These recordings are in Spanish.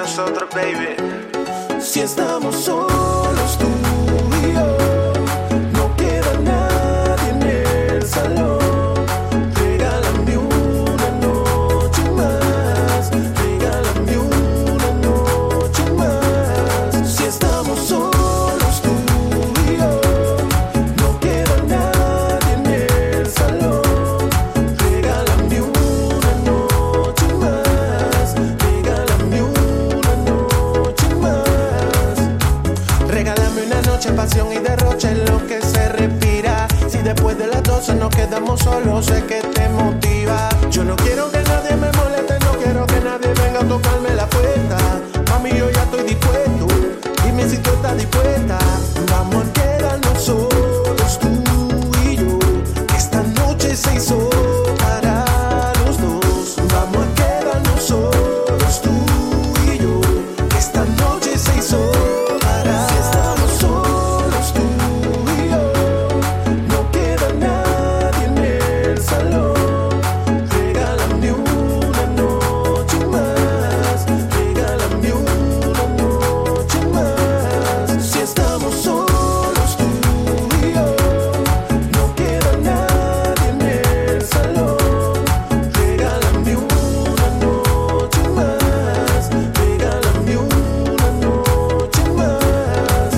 nosotros, baby. Si estamos solos tú y yo, no queda nadie en el salón. Regálame una noche más, regálame una noche más. Si estamos solos tú y yo, no queda nadie en el salón. Regálame una noche más, regálame una noche más. Regálame una noche, pasión y derroche en lo que se respira. Si después de las 12 nos quedamos solos, sé que te motiva. Yo no quiero que nadie me moleste, no quiero que nadie venga a tocarme la puerta. Mami, yo ya estoy dispuesto, dime si tú estás dispuesta. Vamos a quedarnos solos tú y yo, que esta noche se hizo para los dos. Vamos a quedarnos solos tú y yo, que esta noche se hizo para. Si estamos solos tú y yo, no queda nadie en el salón. Regálame una noche más, regálame una noche más. Si estamos solos tú y yo, no queda nadie en el salón. Regálame una noche más, regálame una noche más.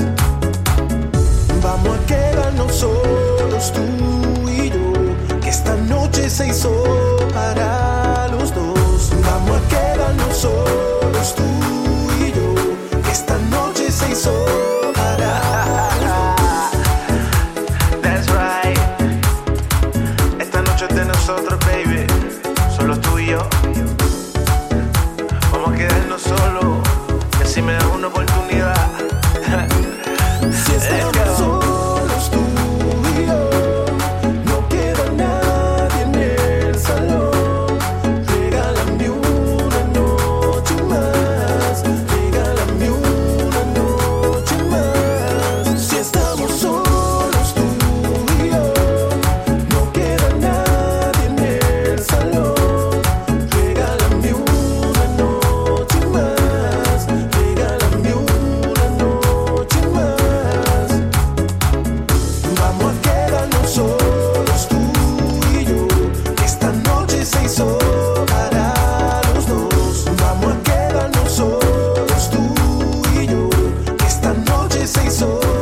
Vamos a quedarnos solos tú y yo, que esta noche se hizo para los dos. Vamos a quedarnos solos tú y yo, que esta noche se hizo para los dos. That's right. Esta noche es de nosotros, baby. Solo tú y yo. Vamos a quedarnos solos. Que si me das una oportunidad. Si estamos solos tú y yo, no queda nadie en el salón. Regálame una noche más, regálame una noche más. Si estamos solos tú y yo, no queda nadie en el salón. Regálame una noche más, regálame una noche más. Vamos a quedarnos solos tú y yo, que esta noche se hizo para los dos. Vamos a quedarnos solos tú y yo, que esta noche se hizo